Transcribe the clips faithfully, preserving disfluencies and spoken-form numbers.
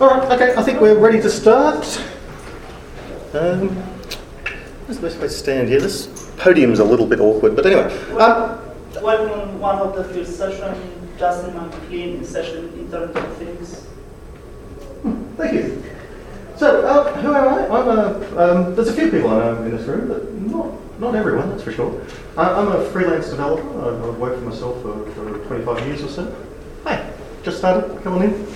All right, okay, I think we're ready to start. Um, where's the best way to stand here? This podium's a little bit awkward, but anyway. Um, Welcome one of the first session, Justin McLean, session Internet of Things. Thank you. So, uh, who am I? I'm a, um, there's a few people I know in this room, but not, not everyone, that's for sure. Uh, I'm a freelance developer. I've, I've worked for myself for, for twenty-five years or so. Hi, just started, come on in.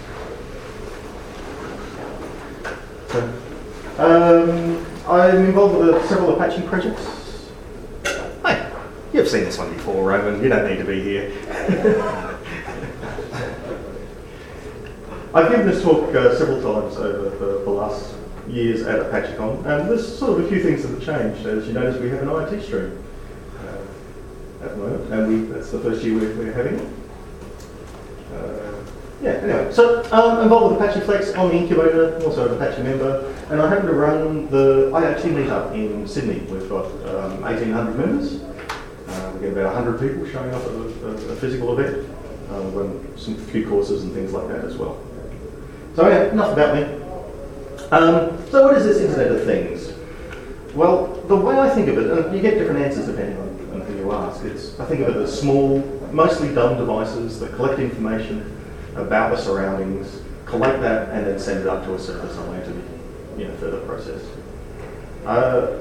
So, um, I'm involved with uh, several Apache projects. Hi, you've seen this one before, Roman, you don't need to be here. I've given this talk uh, several times over the, the last years at ApacheCon, and there's sort of a few things that have changed. As you notice, we have an I T stream uh, at the moment, and we, that's the first year we're, we're having it. Uh, yeah, anyway, so um, I'm involved with Apache Flex. I'm the incubator, I'm also an Apache member, and I happen to run the I O T meetup in Sydney. We've got um, eighteen hundred members. Uh, we get about one hundred people showing up at a, a, a physical event. Uh, we've run some few courses and things like that as well. So yeah, enough about me. Um, so what is this Internet of Things? Well, the way I think of it, and you get different answers depending on, on who you ask, it's, I think of it as small, mostly dumb devices that collect information about the surroundings, collect that, and then send it up to a server somewhere to be, you know, further processed. Uh,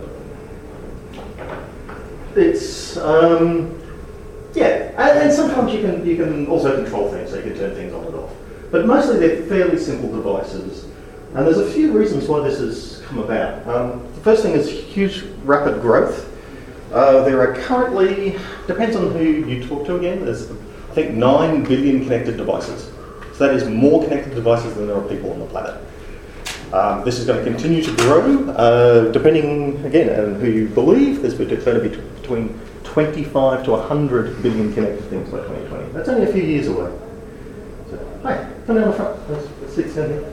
it's um, yeah, and, and sometimes you can you can also control things, so you can turn things on and off. But mostly they're fairly simple devices, and there's a few reasons why this has come about. Um, the first thing is huge, rapid growth. Uh, there are currently, depends on who you talk to again, there's I think nine billion connected devices. So that is more connected devices than there are people on the planet. Um, this is going to continue to grow, uh, depending, again, on who you believe. There's going to be t- between twenty-five to one hundred billion connected things by twenty twenty. That's only a few years away. So, hi, come down the front. Let's, let's sit down here.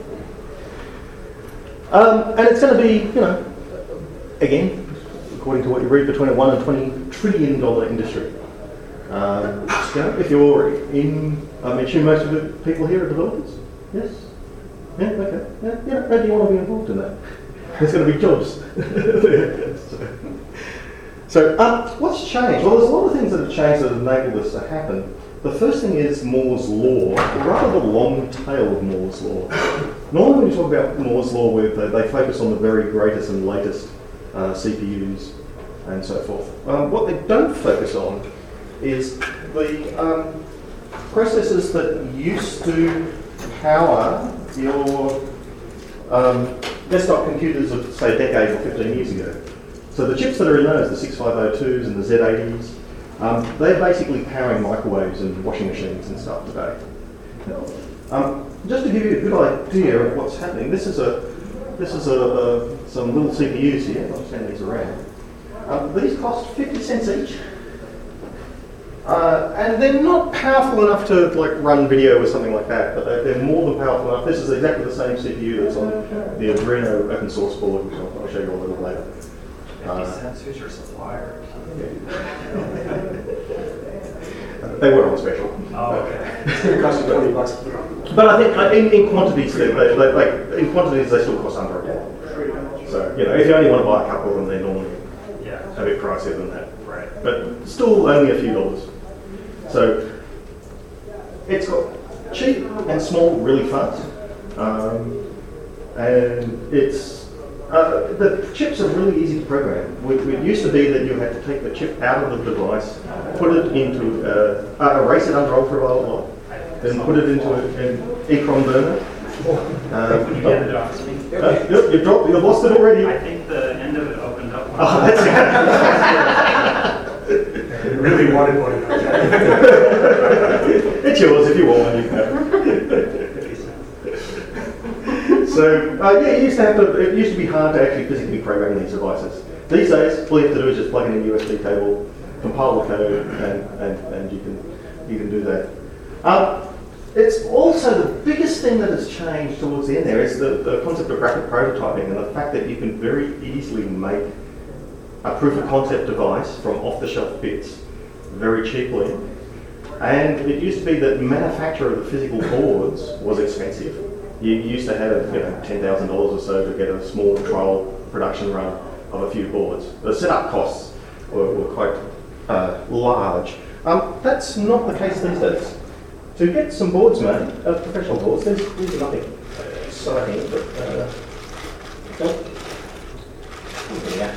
Um, and it's going to be, you know, again, according to what you read, between a one and twenty trillion dollar industry. Um, you know, if you're in, I assume most of the people here are developers. Yes. Yeah. Okay. Yeah. Yeah. Maybe you want to be involved in that. There's going to be jobs. so, so um, what's changed? Well, there's a lot of things that have changed that have enabled this to happen. The first thing is Moore's Law, or rather the long tail of Moore's Law. Normally when you talk about Moore's Law, where they, they focus on the very greatest and latest uh, C P Us and so forth. Um, what they don't focus on is the um, processors that used to power your um, desktop computers of, say, a decade or fifteen years ago. So the chips that are in those, the sixty-five oh twos and the Z eighties, Um, they're basically powering microwaves and washing machines and stuff today. Um, just to give you a good idea of what's happening, this is a this is a, a some little C P Us here. I'll stand these around. Um, these cost fifty cents each, uh, and they're not powerful enough to like run video or something like that. But they're, they're more than powerful enough. This is exactly the same C P U that's on the Arduino open source board, which I'll, I'll show you a little later. fifty cents, who's your supplier? They were on special. Oh, okay. It's going to cost you twenty bucks. But I think uh, in, in quantities, they, they, they, like in quantities, they still cost under a dollar. So you know, if you only want to buy a couple of them, they're normally Yeah. a bit pricier than that. Right. But still only a few dollars. So it's got cheap and small, really fast, um, and it's. Uh, the chips are really easy to program. It, it used to be that you had to take the chip out of the device, put it into, uh, uh, erase it under ultraviolet light, then put it into an EEPROM burner. Um, You get it off me. uh, yep, you've dropped, you've lost it already. I think the end of it opened up. Oh, that's You really wanted one. It's yours if you want one, you can have it. So, uh, yeah, you used to have to, it used to be hard to actually physically program these devices. These days, all you have to do is just plug in a U S B cable, compile the code, and, and, and you can you can do that. Um, it's also the biggest thing that has changed towards the end there is the, the concept of rapid prototyping and the fact that you can very easily make a proof of concept device from off-the-shelf bits very cheaply. And it used to be that manufacture of the physical boards was expensive. You used to have, you know, ten thousand dollars or so to get a small trial production run of a few boards. The setup costs were, were quite uh, large. Um, that's not the case these days. To get some boards made, uh, professional boards, there's, there's nothing exciting, but uh, oh, yeah.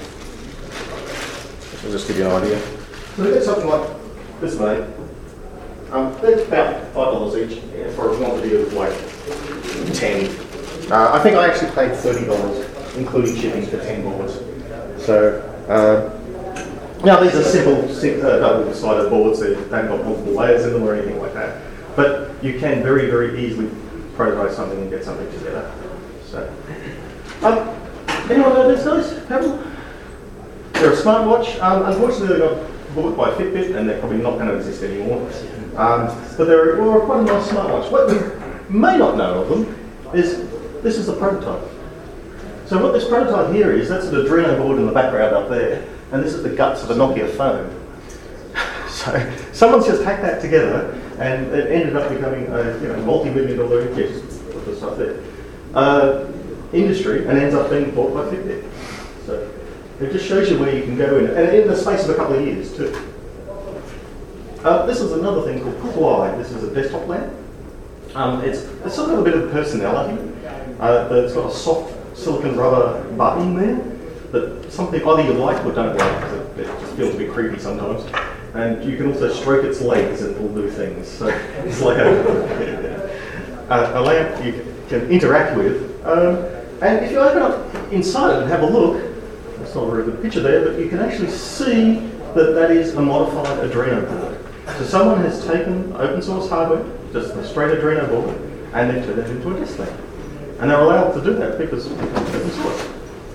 I'll just give you an idea. So we get something like this made. Um, they're about five dollars each yeah, for a quantity of like ten. Uh, I think I actually paid thirty dollars, including shipping, for ten boards. So, uh, now these are simple, simple uh, double-sided boards. They haven't got multiple layers in them or anything like that. But you can very, very easily prototype something and get something together. So, um, anyone know these guys? Pebble? They're a smartwatch. Um, unfortunately, they got bought by Fitbit, and they're probably not going to exist anymore. Um, but they're well, quite a nice smartwatch. What you may not know of them is this is the prototype. So what this prototype here is, that's an Arduino board in the background up there, and this is the guts of a Nokia phone. So someone's just hacked that together, and it ended up becoming a you know multi-million dollar yes, put the stuff there, uh, industry, and ends up being bought by Fitbit. So it just shows you where you can go in, and in the space of a couple of years too. Uh, this is another thing called Clyde. This is a desktop lamp. Um, it's, it's sort of a bit of personality. Uh, it's got a soft silicon rubber button there that something either you like or don't like, because it, it just feels a bit creepy sometimes. And you can also stroke its legs and it will do things. So it's like a, a, a lamp you can interact with. Um, and if you open up inside it and have a look, that's not a very good picture there, but you can actually see that that is a modified Arduino board. So someone has taken open source hardware, just a straight Arduino board, and they've turned it into a desk lamp. And they're allowed to do that because of open source.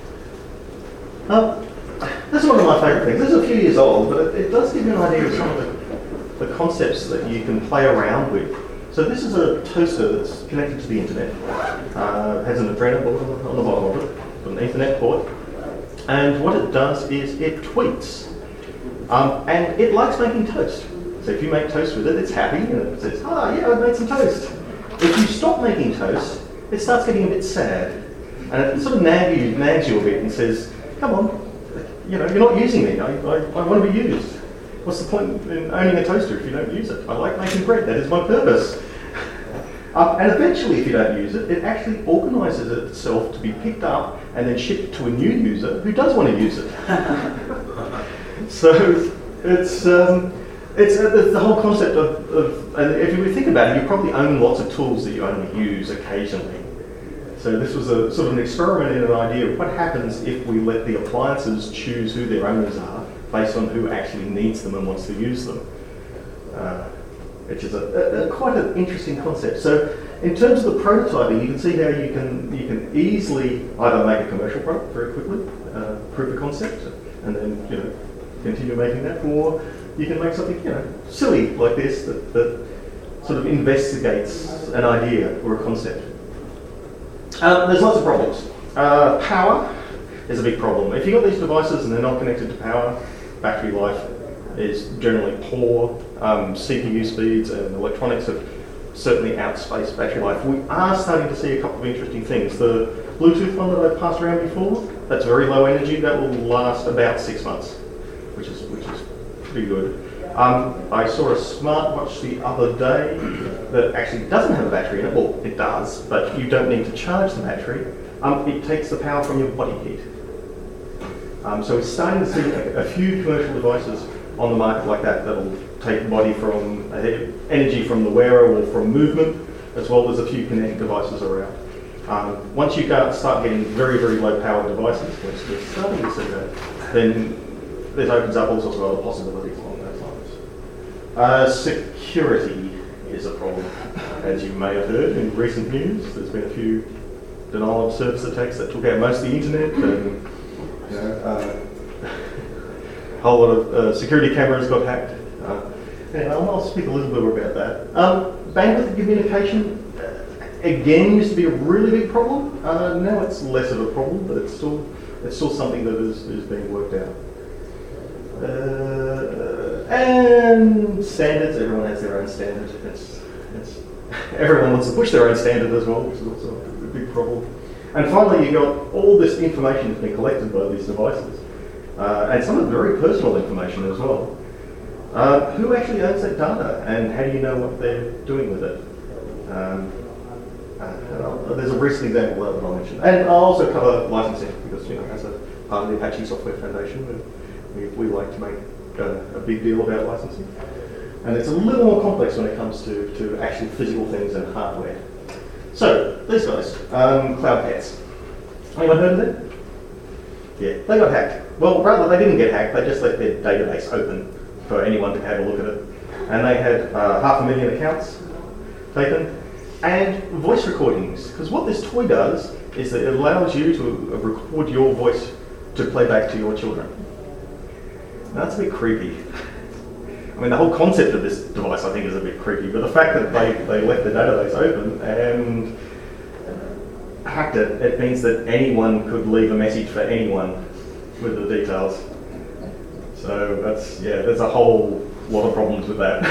Uh, this is one of my favourite things. This is a few years old, but it, it does give you an idea of some of the, the concepts that you can play around with. So this is a toaster that's connected to the internet. Uh, it has an Arduino board on the, on the bottom of it, an Ethernet port. And what it does is it tweets. Um, and it likes making toast. So if you make toast with it, it's happy and it says, ah, yeah, I've made some toast. If you stop making toast, it starts getting a bit sad. And it sort of nag you, nags you a bit and says, come on, you know, you're not using me. I, I, I want to be used. What's the point in owning a toaster if you don't use it? I like making bread. That is my purpose. Um, and eventually, if you don't use it, it actually organises itself to be picked up and then shipped to a new user who does want to use it. So it's um, it's uh, the, the whole concept of, of, and if you think about it, you probably own lots of tools that you only use occasionally. So this was a sort of an experiment in an idea of what happens if we let the appliances choose who their owners are based on who actually needs them and wants to use them. Uh, which is a, a, a quite an interesting concept. So in terms of the prototyping, you can see how you can you can easily either make a commercial product very quickly, uh, prove a concept, and then you know continue making that, or you can make something you know silly like this that, that sort of investigates an idea or a concept. Um, there's lots of problems. Uh, power is a big problem. If you've got these devices and they're not connected to power, battery life is generally poor. Um, C P U speeds and electronics have certainly outspaced battery life. We are starting to see a couple of interesting things. The Bluetooth one that I passed around before, that's very low energy. That will last about six months, which is which is pretty good. Um, I saw a smartwatch the other day that actually doesn't have a battery in it. Well, it does, but you don't need to charge the battery. Um, it takes the power from your body heat. Um, so we're starting to see a, a few commercial devices on the market like that that'll take body from uh, energy from the wearer or from movement, as well as a few connected devices around. Um, once you go, start getting very, very low powered devices, which we're starting to see that, then this opens up all sorts of other possibilities along those lines. Uh, security is a problem, as you may have heard in recent news. There's been a few denial of service attacks that took out most of the internet, and you know, uh, a whole lot of uh, security cameras got hacked. Uh, and I'll, I'll speak a little bit more about that. Um, bandwidth communication, uh, again, used to be a really big problem. Uh, now it's less of a problem, but it's still it's still something that is, is being worked out. Uh, and standards, everyone has their own standard. It's, it's everyone wants to push their own standard as well, which is also a big problem. And finally, you've got all this information that's been collected by these devices, uh, and some of the very personal information as well. Uh, who actually owns that data, and how do you know what they're doing with it? Um, uh, there's a recent example that I'll mention. And I'll also cover licensing, because, you know, as a part of the Apache Software Foundation, we, we like to make a, a big deal about licensing. And it's a little more complex when it comes to, to actual physical things and hardware. So, these guys, um, CloudPets. Anyone heard of them? Yeah, they got hacked. Well, rather, they didn't get hacked, they just left their database open for anyone to have a look at it. And they had uh, half a million accounts taken, and voice recordings. Because what this toy does is that it allows you to record your voice to play back to your children. Now, that's a bit creepy. I mean, the whole concept of this device, I think, is a bit creepy, but the fact that they, they left the database open and hacked it, it means that anyone could leave a message for anyone with the details. So that's, yeah, there's a whole lot of problems with that.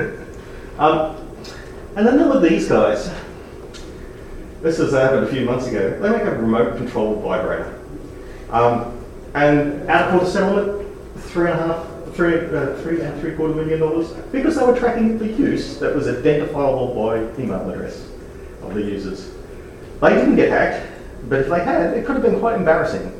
um, and then there were these guys. This has happened a few months ago. They make a remote controlled vibrator. Um, and out of court settlement, three and a half Three, uh, three and three quarter million dollars, because they were tracking the use that was identifiable by email address of the users. They didn't get hacked, but if they had, it could have been quite embarrassing.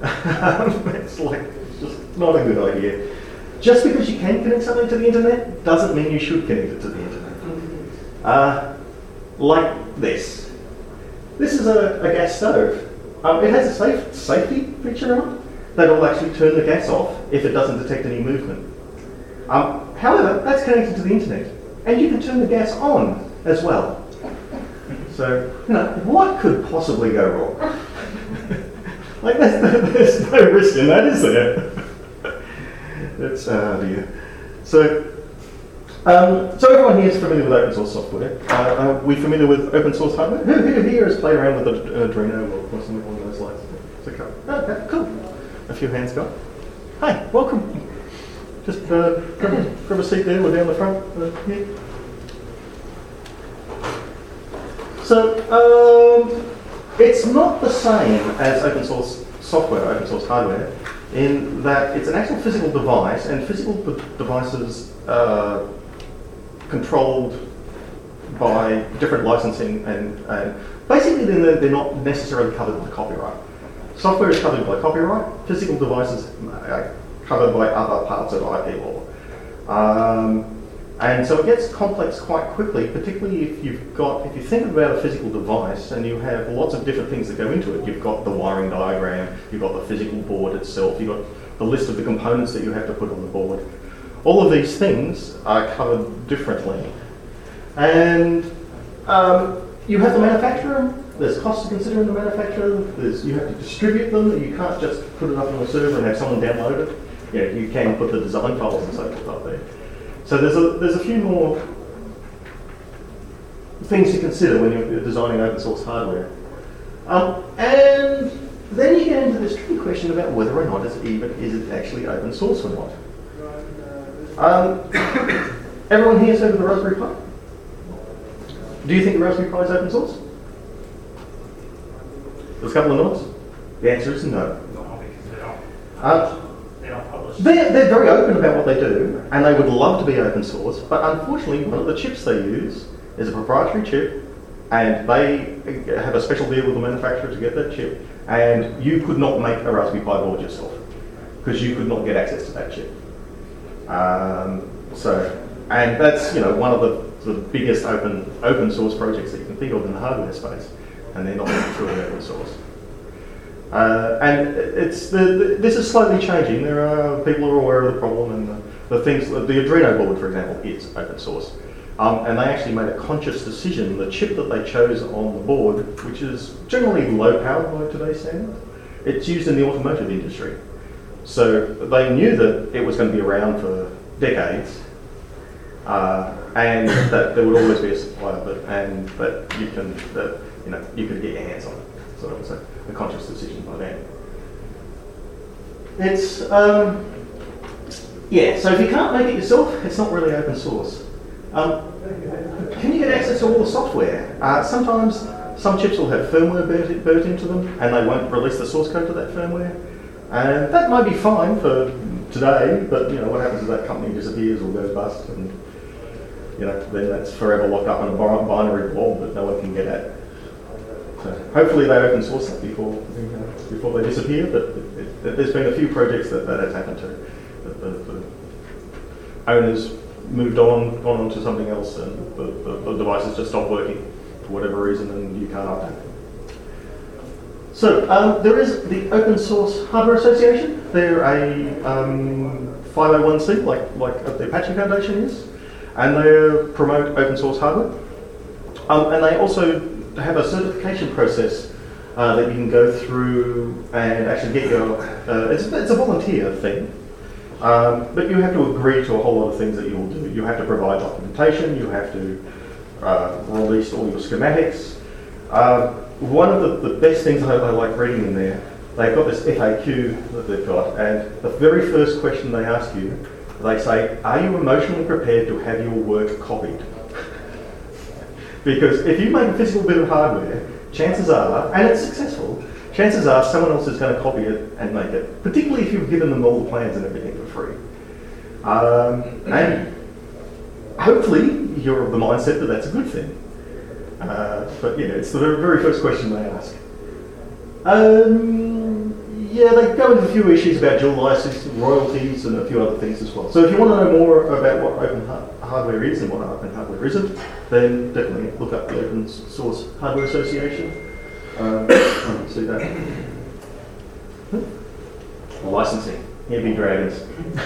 It's like, it's just not a good idea. Just because you can connect something to the internet doesn't mean you should connect it to the internet. Uh, like this. This is a, a gas stove. Um, it has a safe, safety feature on it that will actually turn the gas off if it doesn't detect any movement. Um, however, that's connected to the internet, and you can turn the gas on as well. So, you know, what could possibly go wrong? Like, there's no, there's no risk in that, is there? It's, oh dear. So, um, so everyone here is familiar with open source software. Uh, are we familiar with open source hardware? Who, who here has played around with an Arduino or something along those lines? So, okay, cool. A few hands go. Hi, welcome. Just uh, grab, a, grab a seat there or down the front. Uh, here. So, um, it's not the same as open source software, open source hardware, in that it's an actual physical device, and physical b- devices are controlled by different licensing, and, and basically they're, they're not necessarily covered by copyright. Software is covered by copyright, physical devices are covered by other parts of I P law. Um, and so it gets complex quite quickly, particularly if you've got, if you think about a physical device and you have lots of different things that go into it. You've got the wiring diagram, you've got the physical board itself, you've got the list of the components that you have to put on the board. All of these things are covered differently. And um, you have to manufacture them. There's costs to consider in the manufacture. There's, you have to distribute them. You can't just put it up on a server and have someone download it. You know, you can put the design files and so forth up there. So there's a there's a few more things to consider when you're designing open source hardware. Um, and then you get into this tricky question about whether or not it's even is it actually open source or not. Um, everyone here's heard of the Raspberry Pi? Do you think the Raspberry Pi is open source? There's a couple of nods. The answer is no. No, because they don't, Um, they don't publish. they're, they're very open about what they do, and they would love to be open source, but unfortunately one of the chips they use is a proprietary chip, and they have a special deal with the manufacturer to get that chip, and you could not make a Raspberry Pi board yourself, because you could not get access to that chip. Um, so, and that's, you know, one of the, the biggest open open source projects that you can think of in the hardware space, and they're not truly open source. Uh, and it's the, the, this is slightly changing. There are people who are aware of the problem, and the, the things. The Arduino board, for example, is open source, um, and they actually made a conscious decision. The chip that they chose on the board, which is generally low power by today's standards, it's used in the automotive industry. So they knew that it was going to be around for decades, uh, and that there would always be a supply of it, and that you can, that you know, you could get your hands on it. So it was a, a conscious decision by them. It's um, yeah. So if you can't make it yourself, it's not really open source. Um, can you get access to all the software? Uh, sometimes some chips will have firmware burnt, burnt into them, and they won't release the source code to that firmware. And that might be fine for today, but you know what happens is that company disappears or goes bust, and you know then that's forever locked up in a bi- binary blob that no one can get at. So hopefully they open source that before you know, before they disappear. But it, it, there's been a few projects that that has happened to. That the, the owners moved on, gone on to something else, and the, the, the devices just stopped working for whatever reason, and you can't update them. So um, there is the Open Source Hardware Association. They're a um, five oh one c, like like the Apache Foundation is, and they promote open source hardware. Um, and they also have a certification process uh, that you can go through and actually get your. Uh, it's it's a volunteer thing. Um, but you have to agree to a whole lot of things that you will do. You have to provide documentation, you have to uh, release all your schematics. Uh, one of the, the best things I, I like reading in there, they've got this F A Q that they've got, and the very first question they ask you, they say, are you emotionally prepared to have your work copied? Because if you make a physical bit of hardware, chances are, and it's successful, chances are someone else is going to copy it and make it, particularly if you've given them all the plans and everything for free. Um, and hopefully you're of the mindset that that's a good thing. Uh, but yeah, it's the very, very first question they ask. Um, yeah, they go into a few issues about dual license, royalties, and a few other things as well. So if you want to know more about what open ha- hardware is and what open hardware isn't, then definitely look up the Open Source Hardware Association. Um, see that. Hmm? Licensing. Here be dragons.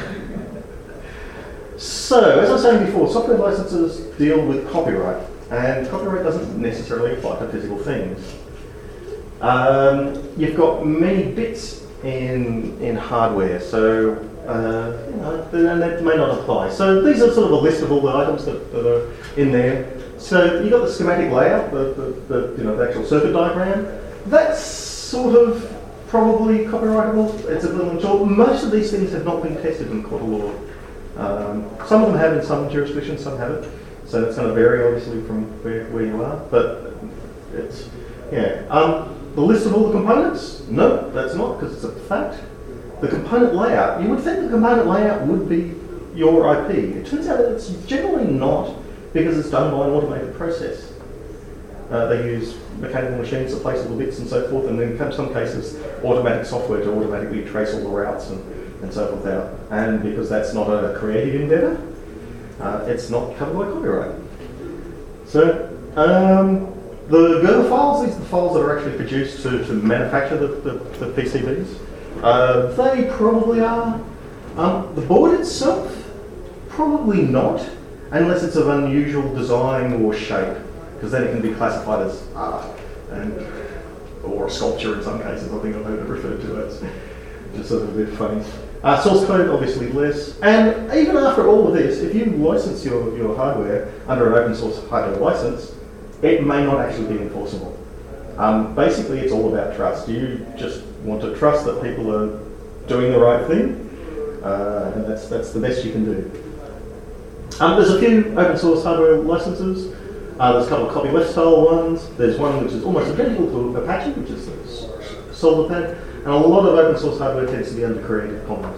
So, as I was saying before, software licenses deal with copyright, and copyright doesn't necessarily apply to physical things. Um, you've got many bits in in hardware, so uh, you know, and that may not apply. So these are sort of a list of all the items that, that are in there. So you've got the schematic layout, the, the, the, you know, the actual circuit diagram. That's sort of probably copyrightable. It's a little tool. Most of these things have not been tested in court of law. Um, some of them have in some jurisdictions, some haven't. So it's going to vary obviously from where, where you are. But it's, yeah. Um, the list of all the components? No, that's not, because it's a fact. The component layout, you would think the component layout would be your I P. It turns out that it's generally not, because it's done by an automated process. Uh, they use mechanical machines to place all the bits and so forth, and in some cases automatic software to automatically trace all the routes and, and so forth out. And because that's not a creative endeavour, uh, it's not covered by copyright. So um, the G U R files, these are the files that are actually produced to, to manufacture the, the, the P C Bs. Uh, they probably are. Um, the board itself, probably not. Unless it's of unusual design or shape, because then it can be classified as art, and or sculpture in some cases. I think I've heard it referred to as, just sort of a bit funny. Uh, source code, obviously less. And even after all of this, if you license your, your hardware under an open source hardware license, it may not actually be enforceable. Um, basically, it's all about trust. You just want to trust that people are doing the right thing, uh, and that's that's the best you can do. Um, there's a few open source hardware licenses. Uh, there's a couple of copyleft style ones. There's one which is almost identical to Apache, which is the solver pad. And a lot of open source hardware tends to be under Creative Commons.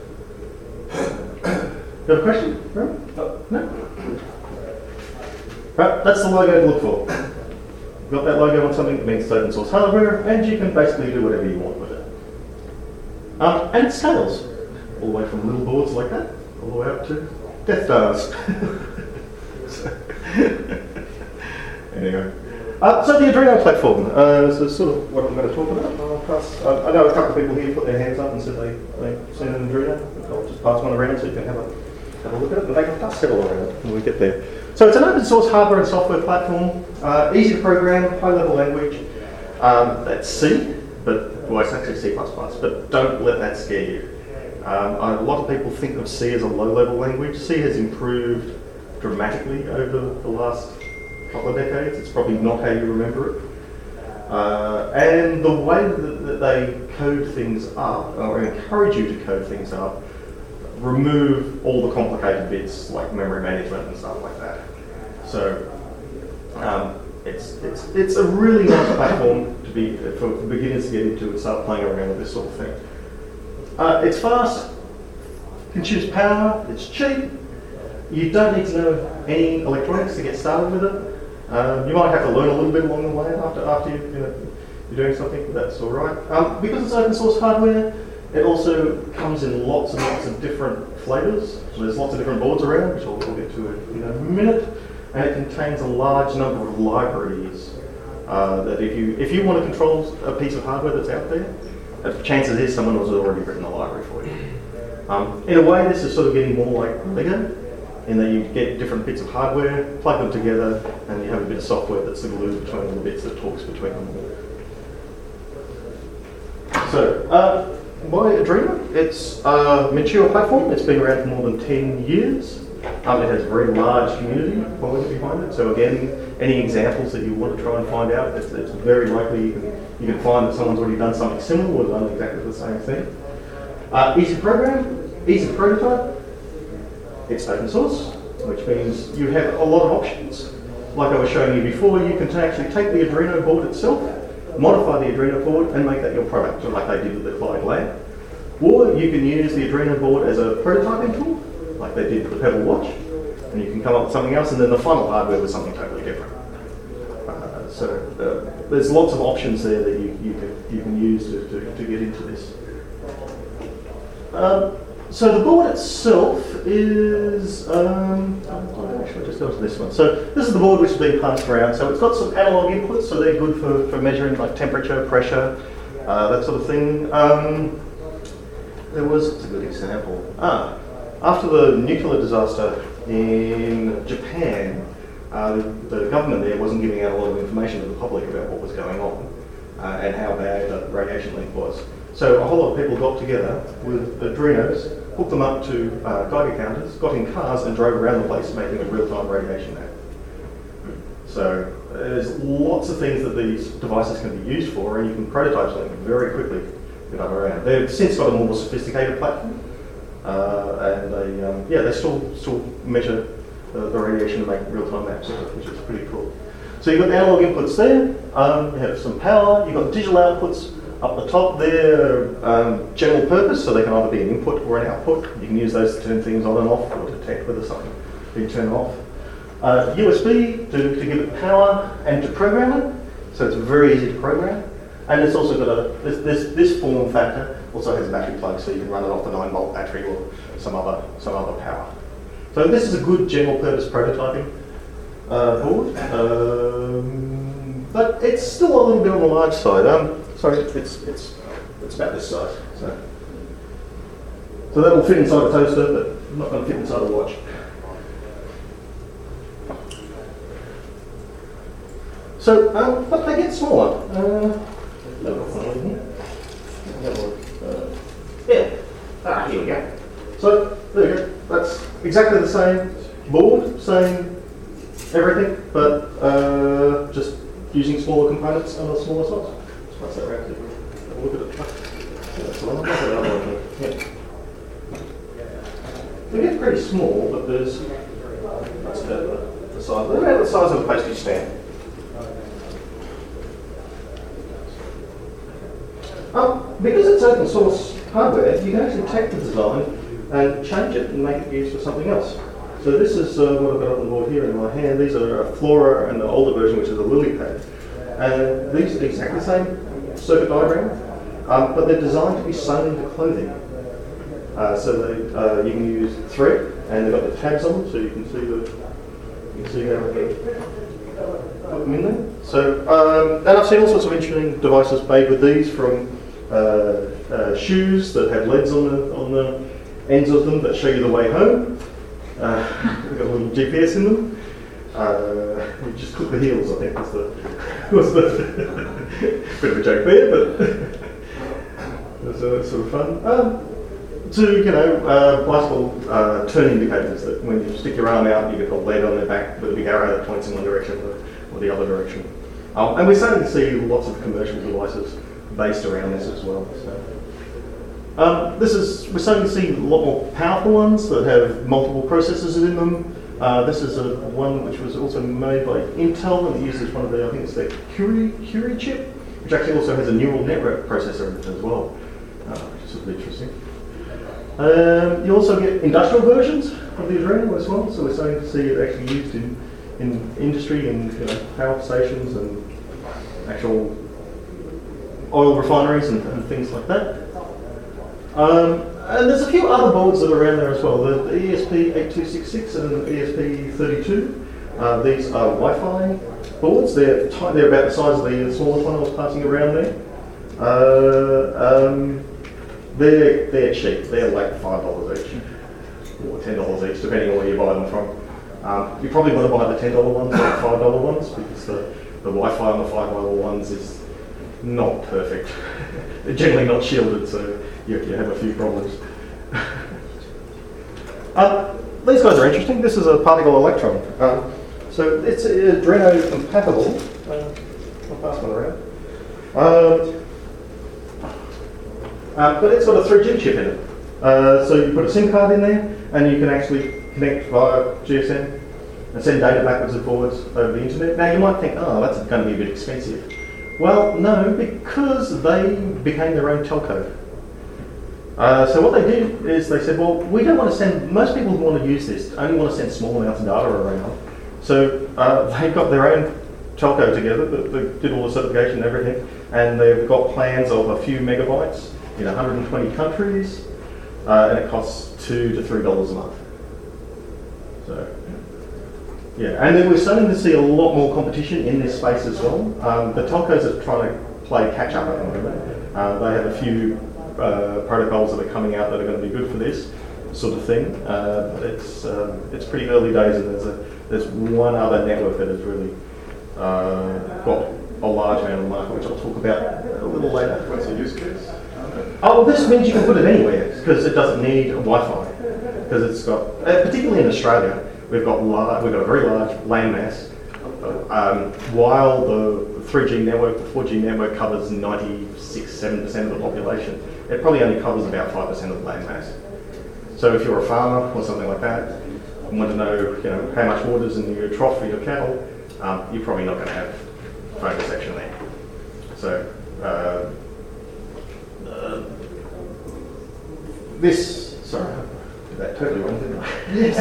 You have a question? No? No? Right, that's the logo to look for. Got that logo on something, it means it's open source hardware, and you can basically do whatever you want with it. Um, and it scales all the way from little boards like that, all the way up to Death Stars. Anyway. Uh, so the Arduino platform, uh, so sort of what I'm going to talk about. I'll pass, uh, I know a couple of people here put their hands up and said they, they've seen an Arduino. I'll just pass one around so you can have a, have a look at it. But they can pass several around when we get there. So it's an open source hardware and software platform, uh, easy to program, high level language. Um, that's C, but well, it's actually C plus plus, but don't let that scare you. Um, a lot of people think of C as a low level language. C has improved dramatically over the last couple of decades. It's probably not how you remember it. Uh, and the way that, that they code things up, or encourage you to code things up, remove all the complicated bits like memory management and stuff like that. So Um, it's, it's, it's a really nice platform to be for, for beginners to get into and start playing around with this sort of thing. Uh, it's fast, consumes power, it's cheap. You don't need to know any electronics to get started with it. Um, you might have to learn a little bit along the way after after you, you know, you're doing something, but that's all right. Um, because it's open source hardware, it also comes in lots and lots of different flavors. So there's lots of different boards around, which I'll, we'll get to in a minute. And it contains a large number of libraries uh, that if you if you want to control a piece of hardware that's out there, uh, chances is someone has already written a library for you. Um, in a way, this is sort of getting more like Lego, in that you get different bits of hardware, plug them together, and you have a bit of software that's the glue between all the bits that talks between them all. So, uh, why Adreno? It's a mature platform. It's been around for more than ten years. Um, it has a very large community following behind it. So again, any examples that you want to try and find out, it's, it's very likely you can, you can find that someone's already done something similar or done exactly the same thing. Uh, easy to program, easy to prototype. It's open source, which means you have a lot of options. Like I was showing you before, you can actually take the Adreno board itself, modify the Adreno board, and make that your product, like they did with the Clyde Lab. Or you can use the Adreno board as a prototyping tool, like they did with the Pebble Watch, and you can come up with something else, and then the final hardware was something totally different. Uh, so uh, there's lots of options there that you, you, can, you can use to, to, to get into this. Um, so the board itself is, um, oh, actually just go to this one. So this is the board which is being passed around. So it's got some analog inputs, so they're good for, for measuring like temperature, pressure, uh, that sort of thing. Um, there was, it's a good example. Ah, after the nuclear disaster in Japan, uh, the government there wasn't giving out a lot of information to the public about what was going on uh, and how bad the radiation leak was. So a whole lot of people got together with Adrenos, hooked them up to uh, Geiger counters, got in cars and drove around the place making a real-time radiation map. So there's lots of things that these devices can be used for, and you can prototype something very quickly with them around. They've since got a more sophisticated platform, uh, and they um, yeah they still still measure the, the radiation and make real-time maps, which is pretty cool. So you've got the analog inputs there. Um, you have some power. You've got digital outputs. Up the top, they're um, general purpose, so they can either be an input or an output. You can use those to turn things on and off or to detect whether something being turned off. Uh, U S B to, to give it power and to program it, so it's very easy to program. And it's also got a, this, this, this form factor also has a battery plug, so you can run it off the nine volt battery or some other, some other power. So this is a good general purpose prototyping uh, board, um, but it's still a little bit on the large side. Um, Sorry, it's it's it's about this size. So, so that will fit inside a toaster, but not going to fit inside a watch. So, um, but they get smaller. Uh, uh, yeah. Ah, here we go. So there you go. That's exactly the same board, same everything, but uh, just using smaller components and a smaller size. What's that around? Look at it. Yeah, that's the one. Look at that other one. Yeah. They get pretty small, but there's that's about the, the size. They're about the size of a postage stamp. Um, because it's open source hardware, you can actually take the design and change it and make it used for something else. So this is uh, what I've got on the board here in my hand. These are a Flora and the older version, which is a Lily-Pad. And these are exactly the same circuit diagram, um, but they're designed to be sewn into clothing. Uh, so they, uh, you can use thread, and they've got the tabs on them, so you can see the you can see how they put them in there. So, um, and I've seen all sorts of interesting devices made with these, from uh, uh, shoes that have leads on the on the ends of them that show you the way home. Uh, they've got a little G P S in them. Uh, you just click the heels, I think, was the, was the bit of a joke there, but it was uh, sort of fun. Um, to, you know, uh, bicycle uh, turn indicators, that when you stick your arm out, you get a lead on their back with a big arrow that points in one direction or, or the other direction. Um, and we're starting to see lots of commercial devices based around this as well. So. Um, this is, we're starting to see a lot more powerful ones that have multiple processors in them. Uh, this is a one which was also made by Intel, and it uses one of the, I think it's the Curie, Curie chip, which actually also has a neural network processor in it as well, uh, which is sort of interesting. Um, you also get industrial versions of the Adreno as well, so we're starting to see it actually used in, in industry, in you know, power stations and actual oil refineries and, and things like that. Um, and there's a few other boards that are around there as well. The, the E S P eight two six six and the E S P thirty-two. Uh, these are Wi-Fi boards. They're, t- they're about the size of the smallest one I was passing around there. Uh, um, they're, they're cheap. They're like five dollars each, or ten dollars each, depending on where you buy them from. Um, you probably want to buy the ten dollar ones or the five dollar ones, because the, the Wi-Fi on the five dollar ones is not perfect. They're generally not shielded, so you, you have a few problems. uh, these guys are interesting. This is a particle electron. Uh, so it's Adreno compatible. Uh, I'll pass one around. Um, uh, but it's got a three G chip in it. Uh, so you put a SIM card in there, and you can actually connect via G S M and send data backwards and forwards over the internet. Now you might think, oh, that's going to be a bit expensive. Well, no, because they became their own telco. Uh, so what they did is they said, well, we don't want to send, most people who want to use this only want to send small amounts of data around. So uh, they got their own telco together that, that did all the certification and everything, and they've got plans of a few megabytes in one hundred twenty countries, uh, and it costs two to three dollars a month. So, yeah, and then we're starting to see a lot more competition in this space as well. Um, the telcos are trying to play catch up at the moment. Uh, they have a few uh, protocols that are coming out that are going to be good for this sort of thing. Uh, but it's um, it's pretty early days, and there's a there's one other network that has really uh, got a large amount of the market, which I'll talk about a little later. What's the use case? Oh, this means you can put it anywhere because it doesn't need Wi-Fi, because it's got, uh, particularly in Australia, we've got lar- we've got a very large landmass. Um, while the three G network, the four G network covers ninety-six, seven percent of the population, it probably only covers about five percent of the landmass. So if you're a farmer or something like that, and want to know, you know, how much water's in your trough for your cattle, um, you're probably not going to have phone reception there. So uh, uh, this, sorry, I did that totally wrong, didn't I?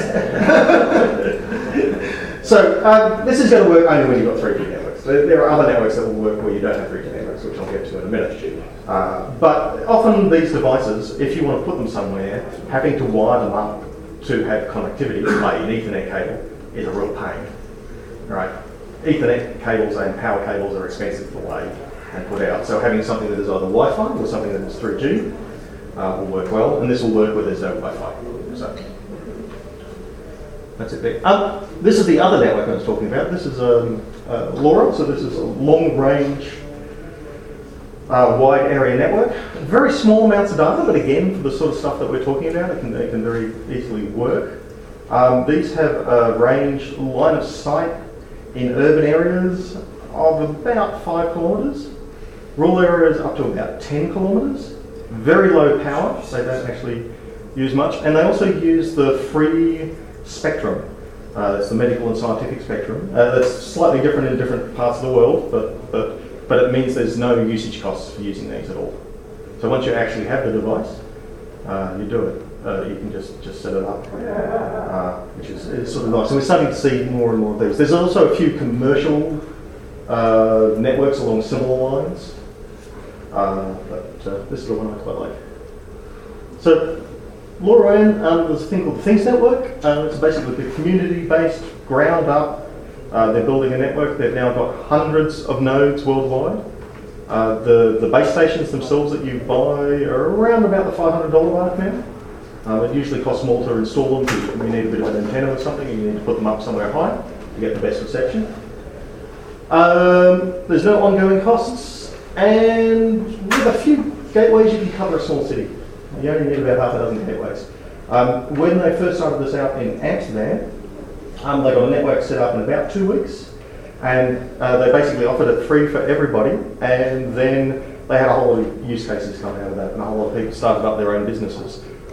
Yes. So um, this is going to work only when you've got three G networks. There, there are other networks that will work where you don't have three G networks, which I'll get to in a minute. Uh, but often these devices, if you want to put them somewhere, having to wire them up to have connectivity, like an Ethernet cable, is a real pain. Right? Ethernet cables and power cables are expensive to lay and put out. So having something that is either Wi-Fi or something that is three G uh, will work well, and this will work where there's no Wi-Fi. So that's it there. Um, this is the other network I was talking about. This is um, uh, LoRa, so this is a long-range, uh, wide area network. Very small amounts of data, but again, for the sort of stuff that we're talking about, it can, it can very easily work. Um, these have a range, line of sight in urban areas of about five kilometres. Rural areas up to about ten kilometres. Very low power, so they don't actually use much. And they also use the free spectrum. Uh, it's the medical and scientific spectrum. Uh, that's slightly different in different parts of the world, but, but, but it means there's no usage costs for using these at all. So once you actually have the device, uh, you do it. Uh, you can just, just set it up, uh, which is, is sort of nice. So we're starting to see more and more of these. There's also a few commercial uh, networks along similar lines, uh, but uh, this is the one I quite like. So LoRaWAN, um, there's a thing called the Things Network. Uh, it's basically a community-based, ground-up. Uh, they're building a network. They've now got hundreds of nodes worldwide. Uh, the, the base stations themselves that you buy are around about the five hundred dollars mark now. Um, it usually costs more to install them because you need a bit of an antenna or something, and you need to put them up somewhere high to get the best reception. Um, there's no ongoing costs, and with a few gateways you can cover a small city. You only need about half a dozen gateways. Um, when they first started this out in Amsterdam, um, they got a network set up in about two weeks, and uh, they basically offered it free for everybody, and then they had a whole lot of use cases coming out of that, and a whole lot of people started up their own businesses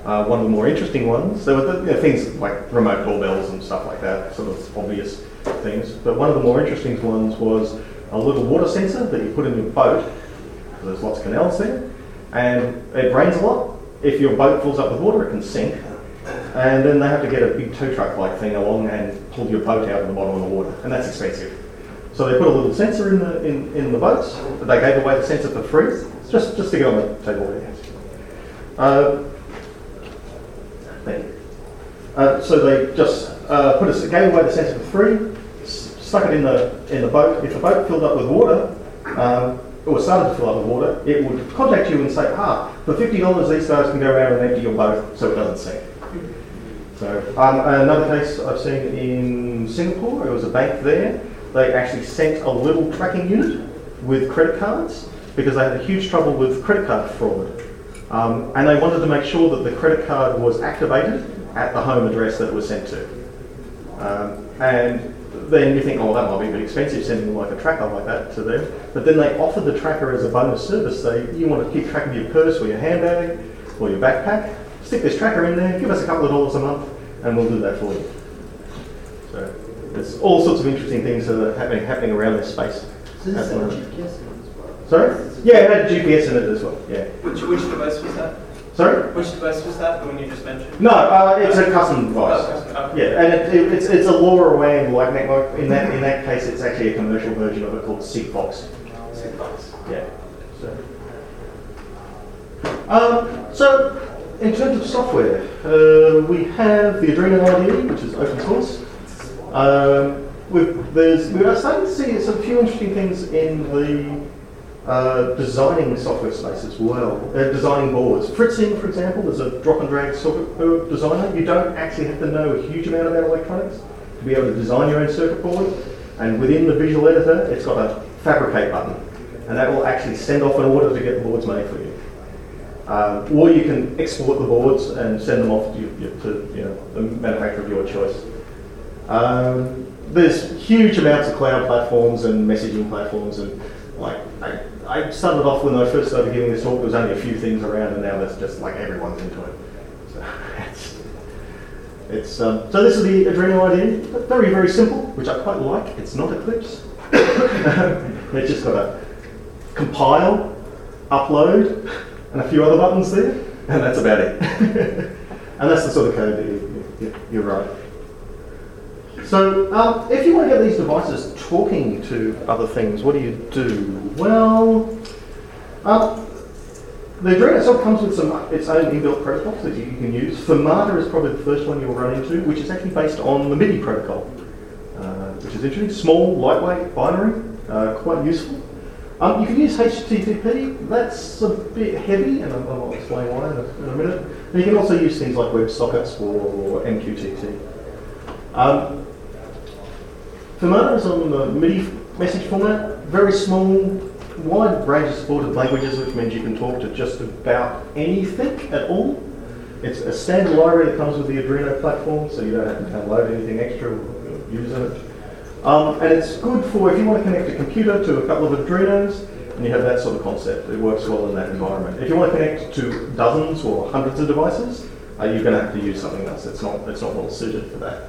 Uh, one of the more interesting ones, there were the, you know, things like remote doorbells and stuff like that, sort of obvious things. But one of the more interesting ones was a little water sensor that you put in your boat. There's lots of canals there, and it rains a lot. If your boat fills up with water, it can sink. And then they have to get a big tow truck like thing along and pull your boat out of the bottom of the water, and that's expensive. So they put a little sensor in the in, in the boats, but they gave away the sensor for free, just just to get on the table there. Uh, thank you. Uh, so they just uh, put a, gave away the sensor for free, s- stuck it in the in the boat. If the boat filled up with water, um, or started to fill up with water, it would contact you and say, "Ah, for fifty dollars, these guys can go around and empty your boat so it doesn't sink." So um, another case I've seen in Singapore, it was a bank there. They actually sent a little tracking unit with credit cards because they had a huge trouble with credit card fraud. Um, and they wanted to make sure that the credit card was activated at the home address that it was sent to. Um, and then you think, oh, that might be a bit expensive sending like a tracker like that to them. But then they offered the tracker as a bonus service. They, you want to keep track of your purse or your handbag or your backpack, stick this tracker in there, give us a couple of dollars a month, and we'll do that for you. So there's all sorts of interesting things that are happening happening around this space. So this at the is moment. G P S in it as well? Sorry? Yeah, it had G P S in it as well. Yeah. Which, which device was that? Sorry? Which device was that, the one you just mentioned? No, uh, it's a custom device. Oh, custom, okay. Yeah, and it, it, it's it's a LoRaWAN like network. In that in that case, it's actually a commercial version of it called Sigfox. Sigfox. Yeah. So. Um, so, in terms of software, uh, we have the Adreno I D E, which is open source. Um, we've, there's, we are starting to see some few interesting things in the uh, designing software space as well. Uh, designing boards. Fritzing, for example, is a drop and drag software designer. You don't actually have to know a huge amount about electronics to be able to design your own circuit board. And within the visual editor, it's got a fabricate button, and that will actually send off an order to get the boards made for you. Um, or you can export the boards and send them off to, you, to you know, the manufacturer of your choice. Um, there's huge amounts of cloud platforms and messaging platforms, and like I, I started off when I first started giving this talk, there was only a few things around, and now there's just like everyone's into it. So it's, it's um, so this is the Adreno I D E. Very very simple, which I quite like. It's not Eclipse. It's just got a compile, upload, and a few other buttons there, and that's about it. And that's the sort of code that you, you, you write. So, um, if you want to get these devices talking to other things, what do you do? Well, um, the Adreno itself comes with some its own inbuilt protocols that you can use. Fermata is probably the first one you'll run into, which is actually based on the MIDI protocol, uh, which is interesting. Small, lightweight, binary, uh, quite useful. Um, you can use H T T P, that's a bit heavy, and I'll, I'll explain why in a, in a minute. And you can also use things like WebSockets or, or M Q T T. Um, Fermata is on the MIDI message format, very small, wide range of supported languages, which means you can talk to just about anything at all. It's a standard library that comes with the Adreno platform, so you don't have to download anything extra or use it. Um, and it's good for if you want to connect a computer to a couple of Adrenos, and you have that sort of concept. It works well in that environment. If you want to connect to dozens or hundreds of devices, uh, you're going to have to use something else. It's not, it's not well suited for that.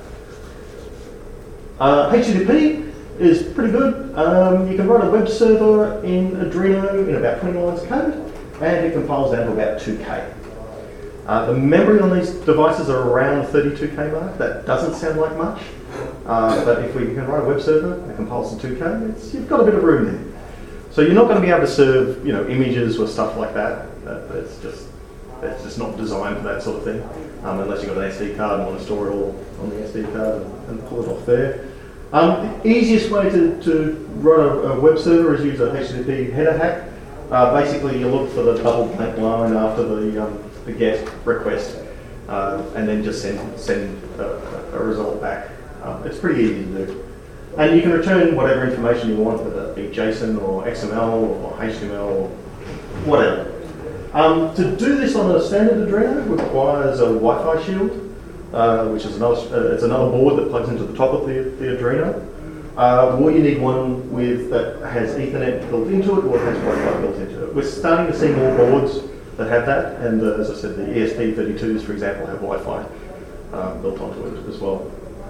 Uh, H T T P is pretty good. Um, you can run a web server in Adreno in about twenty lines of code, and it compiles down to about two K. Uh, the memory on these devices are around thirty-two K mark. That doesn't sound like much, uh, but if we can write a web server that compiles to two K, it's, you've got a bit of room there. So you're not going to be able to serve, you know, images or stuff like that. that it's just it's just not designed for that sort of thing, um, unless you've got an S D card and want to store it all on the S D card and, and pull it off there. Um, the easiest way to, to run a, a web server is use a H T T P header hack. Uh, basically, you look for the double blank line after the, um, the GET request, uh, and then just send send a, a result back. Um, it's pretty easy to do. And you can return whatever information you want, whether it be JSON or X M L or H T M L or whatever. Um, to do this on a standard Adreno requires a Wi-Fi shield, uh, which is another, uh, it's another board that plugs into the top of the, the Adreno. Uh, or you need one with that has Ethernet built into it or has Wi-Fi built into it. We're starting to see more boards that have that, and the, as I said, the E S P thirty-twos, for example, have Wi-Fi um, built onto it as well.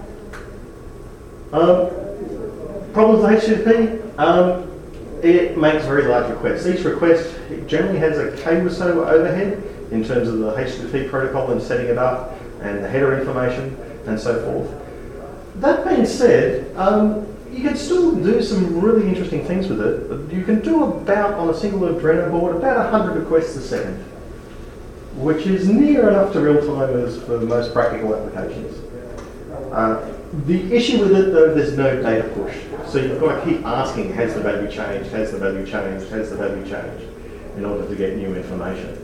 Um, problems with H T T P, um, it makes very large requests. Each request generally has a K or so overhead in terms of the H T T P protocol and setting it up and the header information and so forth. That being said, um, you can still do some really interesting things with it. You can do about, on a single Adreno board, about one hundred requests a second, which is near enough to real-time as for most practical applications. Uh, the issue with it, though, there's no data push. So you've got to keep asking, has the value changed, has the value changed, has the value changed, in order to get new information.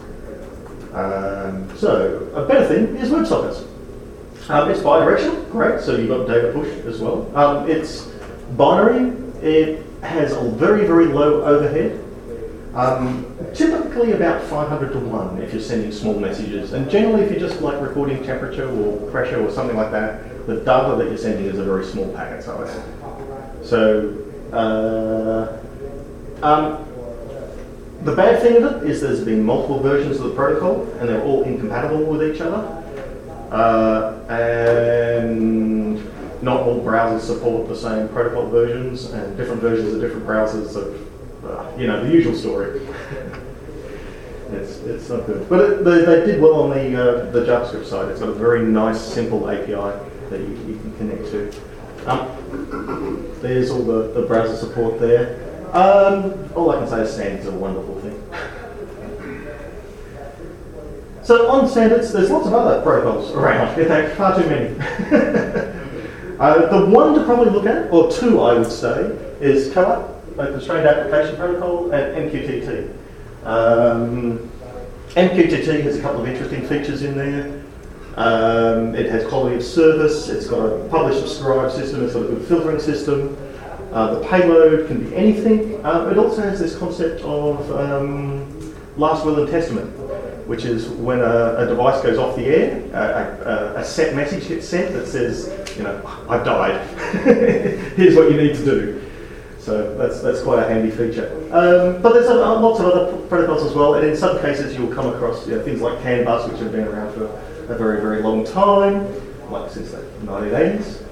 Um, so, a better thing is WebSockets. Um, it's bi-directional, great, so you've got data push as well. Um, it's binary, it has a very, very low overhead. Um, typically about five hundred to one if you're sending small messages. And generally if you're just like recording temperature or pressure or something like that, the data that you're sending is a very small packet size. So, uh, um, the bad thing of it is there's been multiple versions of the protocol and they're all incompatible with each other. Uh, and not all browsers support the same protocol versions, and different versions of different browsers of, uh, you know, the usual story. it's, it's not good. But it, they, they did well on the, uh, the JavaScript side. It's got a very nice, simple A P I that you, you can connect to. Um, there's all the, the browser support there. Um, all I can say is standards are a wonderful thing. So on standards, there's lots of other protocols around. In fact, far too many. uh, the one to probably look at, or two I would say, is CoAP, a Constrained Application Protocol, and M Q T T. Um, M Q T T has a couple of interesting features in there. Um, it has quality of service, it's got a publish-subscribe system, it's got a good filtering system. Uh, the payload can be anything. Uh, it also has this concept of um, last will and testament, which is when a, a device goes off the air, a, a, a set message gets sent that says, you know, I've died. Here's what you need to do. So that's that's quite a handy feature. Um, but there's a, a, lots of other protocols as well, and in some cases you'll come across you know, things like CAN bus, which have been around for a very, very long time, like since the nineteen eighties.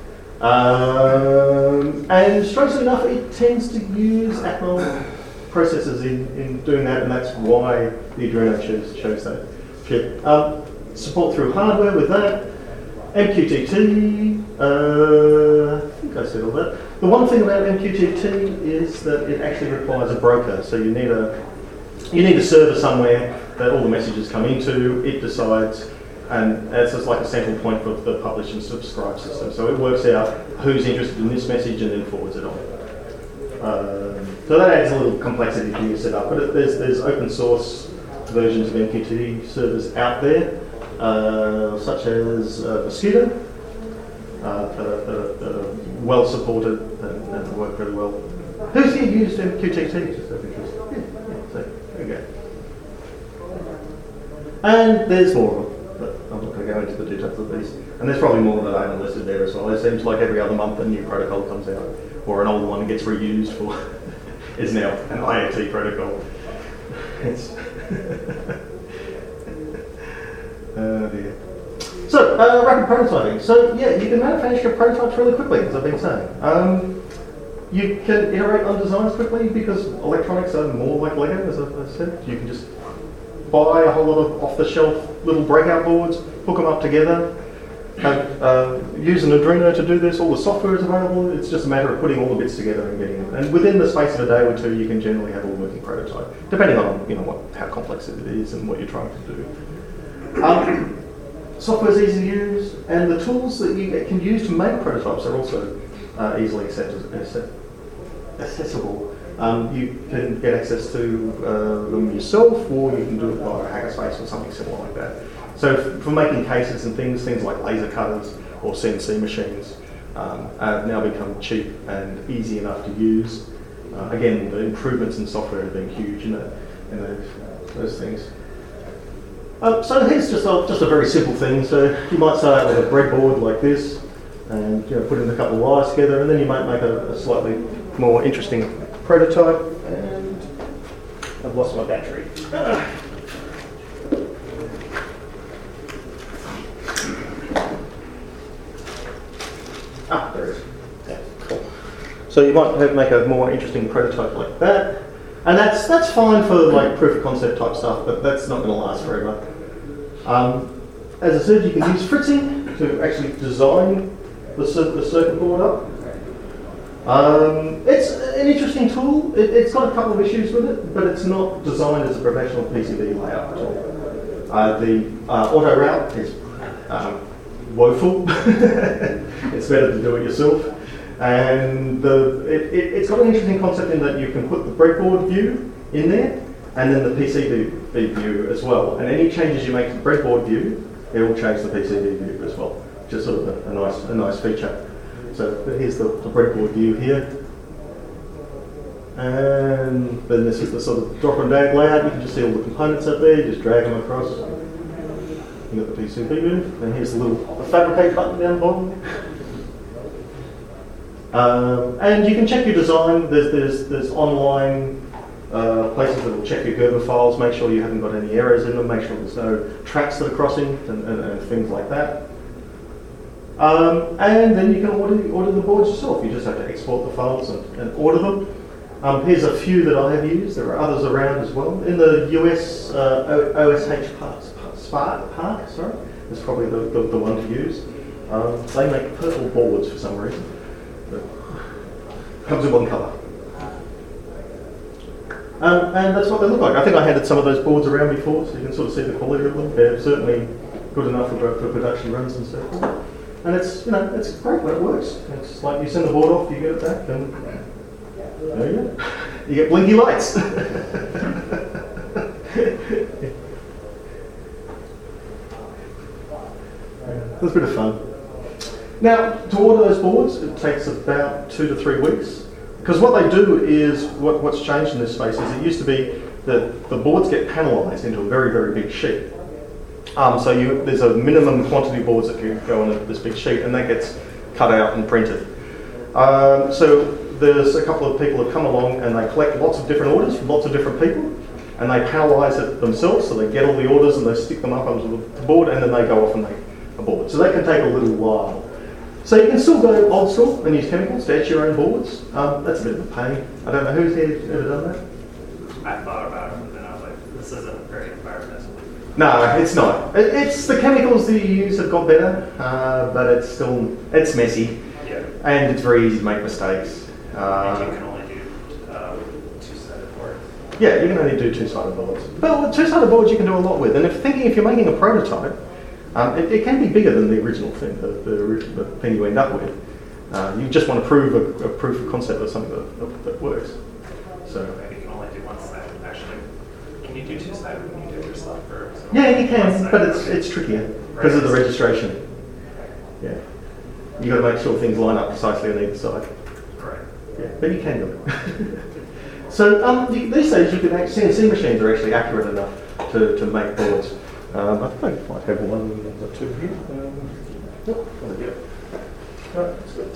Um, and strangely enough, it tends to use A C M L processors in, in doing that, and that's why the Adreno chose, chose that chip. Um, support through hardware with that. M Q T T, uh, I think I said all that. The one thing about M Q T T is that it actually requires a broker, so you need a you need a server somewhere that all the messages come into. It decides, and it's just like a central point for the publish and subscribe system. So it works out who's interested in this message and then forwards it on. Um, so that adds a little complexity to your setup, but it, there's there's open source versions of M Q T T servers out there, uh, such as uh, Mosquito, uh, that, are, that, are, that are well supported and, and work really well. Who's here used M Q T T? Just out of interest. Yeah, yeah, so there you go. And there's more of them, but I'm not going to go into the details of these. And there's probably more that I haven't listed there as well. It seems like every other month a new protocol comes out, or an old one gets reused for is now an I O T protocol. It's oh dear. So, uh, rapid prototyping. So yeah, you can manufacture prototypes really quickly, as I've been saying. Um, you can iterate on designs quickly because electronics are more like Lego, as I've said. You can just buy a whole lot of off-the-shelf little breakout boards, hook them up together, have, uh, use an Adreno to do this. All the software is available. It's just a matter of putting all the bits together and getting it. And within the space of a day or two, you can generally have a working prototype, depending on you know what how complex it is and what you're trying to do. Um, software is easy to use, and the tools that you can use to make prototypes are also uh, easily access- accessible. Um, you can get access to uh, them yourself, or you can do it via Hackerspace or something similar like that. So f- for making cases and things, things like laser cutters or C N C machines um, have now become cheap and easy enough to use. Uh, again, the improvements in software have been huge in, the, in those, those things. Um, so here's just a, just a very simple thing. So you might start out with a breadboard like this, and you know, put in a couple of wires together, and then you might make a, a slightly more interesting prototype. And I've lost my battery. So you might have, make a more interesting prototype like that. And that's that's fine for like proof of concept type stuff, but that's not going to last forever. Um, as I said, you can use Fritzing to actually design the, cir- the circuit board up. Um, it's an interesting tool. It, it's got a couple of issues with it, but it's not designed as a professional P C B layout at all. Uh, the uh, auto route is um, woeful. It's better to do it yourself. And the, it, it, it's got an interesting concept in that you can put the breadboard view in there, and then the P C B view as well. And any changes you make to the breadboard view, it will change the P C B view as well, which is sort of a, a nice, a nice feature. So here's the, the breadboard view here, and then this is the sort of drop and drag layout. You can just see all the components up there. You just drag them across. You got the P C B view, and here's the little the fabricate button down the bottom. Um, and you can check your design. There's there's there's online uh, places that will check your Gerber files, make sure you haven't got any errors in them, make sure there's no tracks that are crossing, and, and, and things like that. Um, and then you can order order the boards yourself. You just have to export the files and, and order them. Um, here's a few that I have used. There are others around as well. In the U S, uh, O S H Park, Spark, Park, sorry, is probably the, the, the one to use. Um, they make purple boards for some reason. Comes in one colour. Um, and that's what they look like. I think I handed some of those boards around before, so you can sort of see the quality of them. They're certainly good enough for, for production runs and so forth. And it's, you know, it's great when it works. It's like you send the board off, you get it back, and there you go. You get blinky lights. That's a bit of fun. Now, to order those boards, it takes about two to three weeks. Because what they do is, what, what's changed in this space is it used to be that the boards get panelised into a very, very big sheet. Um, so you, there's a minimum quantity of boards that can go on this big sheet, and that gets cut out and printed. Um, so there's a couple of people that come along and they collect lots of different orders from lots of different people, and they panelise it themselves, so they get all the orders and they stick them up onto the board, and then they go off and make a board. So that can take a little while. So you can still go old school and use chemicals to etch your own boards. Um, that's a bit of a pain. I don't know who's here ever done that? I thought about it, but then I was like, this isn't very environmental. No, it's not. It, it's the chemicals that you use have got better, uh, but it's still it's messy, Yeah. and it's very easy to make mistakes. And Uh, you can only do uh, two-sided boards. yeah, you can only do two-sided boards. But with two-sided boards you can do a lot with. And if thinking if you're making a prototype, um, it, it can be bigger than the original thing, the, the, the thing you end up with. Uh, you just want to prove a, a proof of concept of something that, that, that works. So. Maybe you can only do one side. Actually, can you do two-sided when you do your stuff? Or so Yeah, you can, one-sided? but it's it's trickier because of the registration. Yeah, you got to make sure things line up precisely on either side. Right. Yeah, but you can do it. So um, you, these days, you can act, C N C machines are actually accurate enough to, to make boards. Um, I think I might have one or two here. Um, oh, there we go. Right, that's good.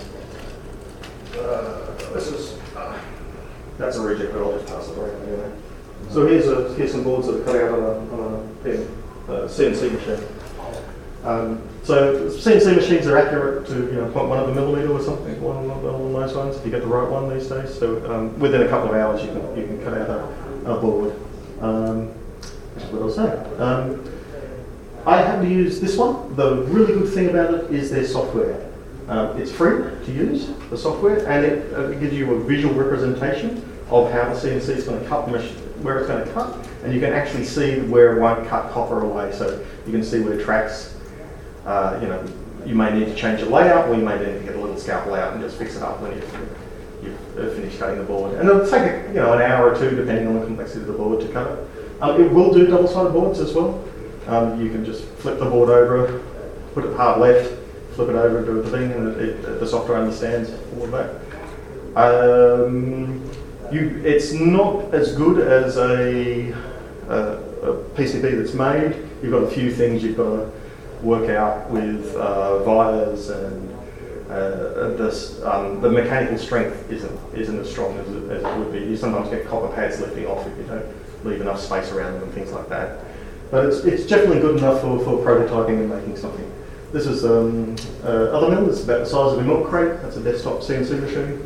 Uh, this is uh, that's a reject, but I'll just pass it around anyway. So here's a, here's some boards that are cut out on a, on a pen, uh, C N C machine. Um, so C N C machines are accurate to you know point one of a millimetre or something along, along those lines if you get the right one these days. So um, within a couple of hours you can you can cut out a, a board. Um, which is what I was saying. Um, I happen to use this one. The really good thing about it is their software. Um, it's free to use, the software, and it, uh, it gives you a visual representation of how the C N C is going to cut the machine, where it's going to cut, and you can actually see where it won't cut copper away. So you can see where tracks, uh, you know, you may need to change the layout, or you may need to get a little scalpel out and just fix it up when you, you've finished cutting the board. And it'll take a, you know an hour or two, depending on the complexity of the board, to cut it. Um, it will do double-sided boards as well. Um, you can just flip the board over, put it hard left, flip it over, do the thing, and it, it, the software understands all of that. Um, you, it's not as good as a, a, a P C B that's made. You've got a few things you've got to work out with uh, vias, and uh, this, um, the mechanical strength isn't isn't as strong as it, as it would be. You sometimes get copper pads lifting off if you don't leave enough space around them and things like that. But it's, it's definitely good enough for, for prototyping and making something. This is um, uh, other mill. It's about the size of a milk crate. That's a desktop C N C machine.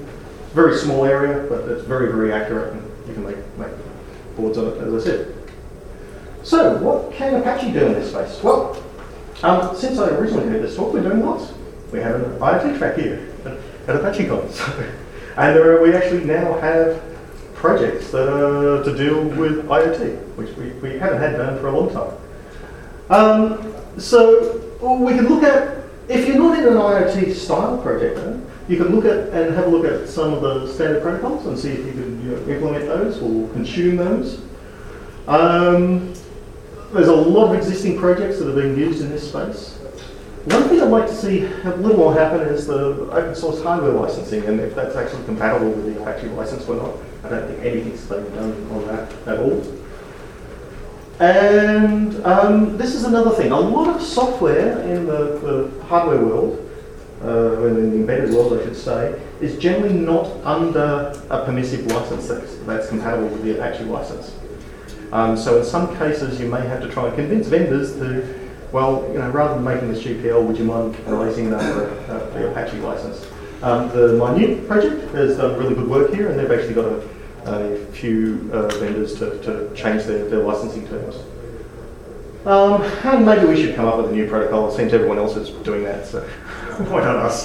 very small area, but it's very, very accurate, and you can make, make boards on it, as I said. So, what can Apache do in this space? Well, um, since I originally heard this talk, we're doing lots. We have an IoT track here at, at ApacheCon. So, and there are, we actually now have projects that are to deal with IoT, which we, we haven't had done for a long time. Um, so, we can look at, if you're not in an IoT style project, though, you can look at and have a look at some of the standard protocols and see if you can you know, implement those or consume those. Um, there's a lot of existing projects that are being used in this space. One thing I'd like to see a little more happen is the open source hardware licensing, and if that's actually compatible with the Apache license or not. I don't think anything's being done on that at all. And um, this is another thing. A lot of software in the, the hardware world, uh, in the embedded world I should say, is generally not under a permissive license that's, that's compatible with the Apache license. Um, so in some cases you may have to try and convince vendors to, well, you know, rather than making this G P L, would you mind releasing it under uh, the Apache license? Um, the Minute project has done really good work here, and they've actually got a, a few uh, vendors to, to change their, their licensing terms. Um, and maybe we should come up with a new protocol. It seems everyone else is doing that, so why not us?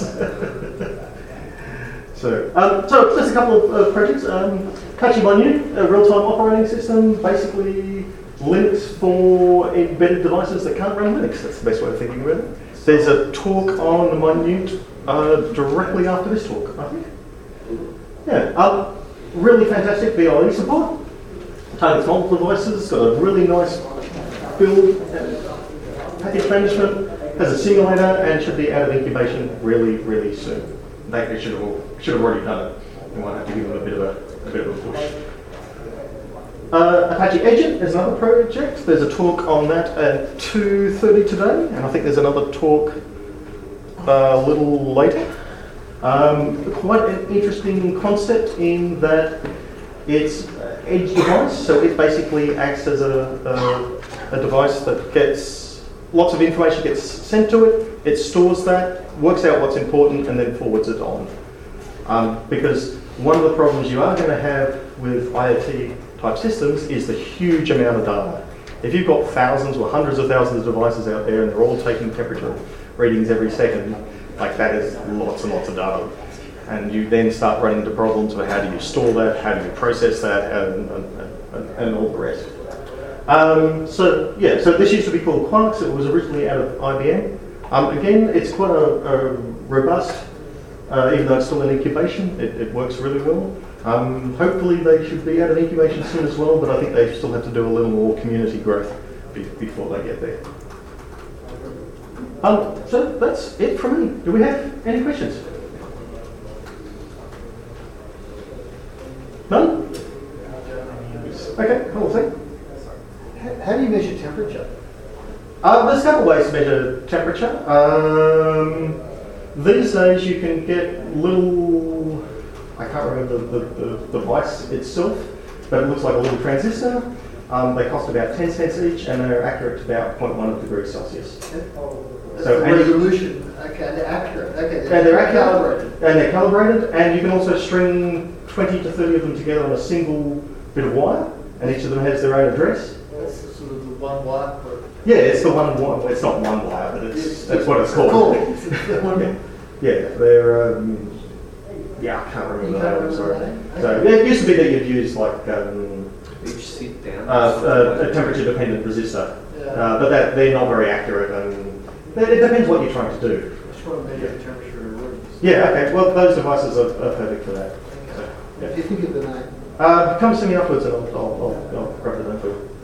so, um, so just a couple of uh, projects. Um, Apache Minute, a real-time operating system, basically Linux for embedded devices that can't run Linux. That's the best way of thinking about it. There's a talk on Minute uh, directly after this talk, I think. Yeah, um, really fantastic B I E support. Targets multiple devices, got a really nice build, uh, package management, has a simulator, and should be out of incubation really, really soon. They should have, should have already done it. We might have to give them a bit of a, a, bit of a push. Uh, Apache Agent is another project. There's a talk on that at two thirty today, and I think there's another talk uh, a little later. Um, quite an interesting concept in that it's an edge device, so it basically acts as a, a, a device that gets lots of information gets sent to it, it stores that, works out what's important, and then forwards it on. Um, because one of the problems you are going to have with IoT type systems is the huge amount of data. If you've got thousands or hundreds of thousands of devices out there and they're all taking temperature readings every second, like that is lots and lots of data. And you then start running into problems of how do you store that, how do you process that, and, and, and, and all the rest. Um, so yeah, so this used to be called Quarks. It was originally out of I B M. Um, again, it's quite a, a robust, uh, even though it's still in incubation, it, it works really well. Um, hopefully they should be out of incubation soon as well, but I think they still have to do a little more community growth be, before they get there. Um, so that's it from me. Do we have any questions? None? Okay, cool, thank you. How do you measure temperature? Uh, there's a couple ways to measure temperature. Um, these days you can get little, I can't remember the, the, the device itself, but it looks like a little transistor. Um, they cost about ten cents each, and they're accurate to about zero point one degrees Celsius. Oh, that's So, the and you- resolution. Okay, they're accurate. Okay, And they're accurate, calibrated. and they're calibrated, and you can also string twenty to thirty of them together on a single bit of wire, and each of them has their own address. That's the sort of the one wire. But Yeah, it's the one wire. It's not one wire, but it's that's what it's called. Cool. yeah. yeah, they're um, yeah, I can't remember You the can't name. I'm sorry. remember the name? So yeah, it used to be that you'd use like um, Each seat down. uh, a, a temperature-dependent resistor, Yeah. uh, but that they're not very accurate, and it it depends what you're trying to do. I just want to measure the temperature of rooms. Yeah, okay. Well, those devices are, are perfect for that. So, yeah. If you think of the name. Uh, come see me afterwards and I'll, I'll, I'll, I'll grab the name for you.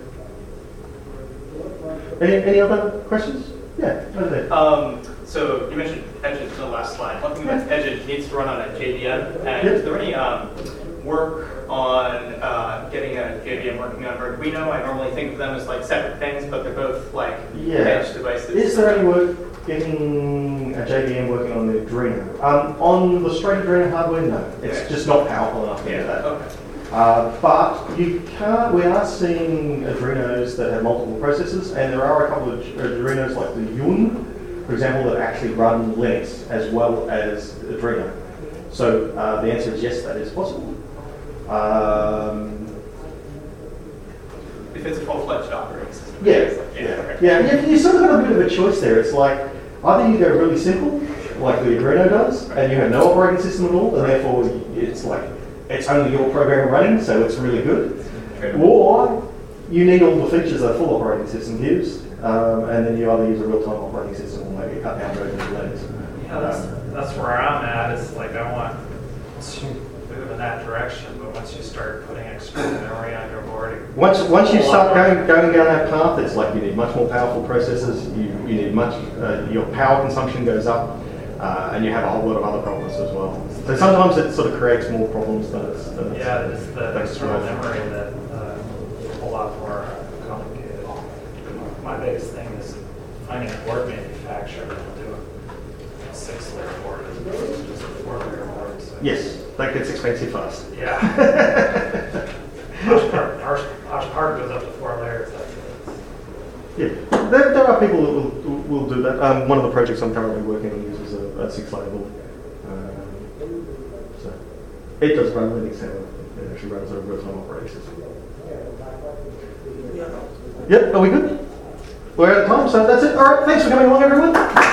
Any, any other questions? Yeah, over there. Um, so you mentioned Edge in the last slide. One thing about Edge needs to run on a J V M. And Yep. is there any um, work on uh, getting a J V M working on Arduino? I normally think of them as like separate things, but they're both like Yeah. edge devices. Is there any work getting a J V M working on the Arduino? Um, on the straight Arduino hardware, no. It's Yeah. just not powerful enough to do Yeah. that. Okay. Uh, but you can't, we are seeing Arduinos that have multiple processors, and there are a couple of Arduinos like the Yun, for example, that actually run Linux as well as Arduino. So uh, the answer is yes, that is possible. Um, If it's a full-fledged operating system. yeah, It's like, yeah, okay. yeah. You, you sort of got a bit of a choice there. It's like either you go really simple, like the Arduino does, and you have no operating system at all, and therefore it's like it's only your program running, so it's really good. Or you need all the features that a full operating system gives, um, and then you either use a real-time operating system or maybe a cut-down version of Linux. Yeah, that's, that's where I'm at. It's like I want to move in that direction, but once you start putting extra memory on your board, it- Once once you start going going down that path, it's like you need much more powerful processors. You you need much uh, your power consumption goes up, uh, and you have a whole lot of other problems as well. So sometimes it sort of creates more problems than it's. Than it's yeah, it's the than it's external worth. memory that uh, a lot more complicated. My biggest thing is finding a board manufacturer that will do a six-layer board as opposed to just a four-layer board. So. Yes, that gets expensive fast. Yeah. Harsh part, harsh, harsh part goes up to four layers. That's it. Yeah, there, there are people that will, will do that. Um, one of the projects I'm currently working on uses a, a six-layer board. Um, so it does run Linux, however. It actually runs a real-time operating system. Yep, are we good? We're out of time, so that's it. All right, thanks for coming along, everyone.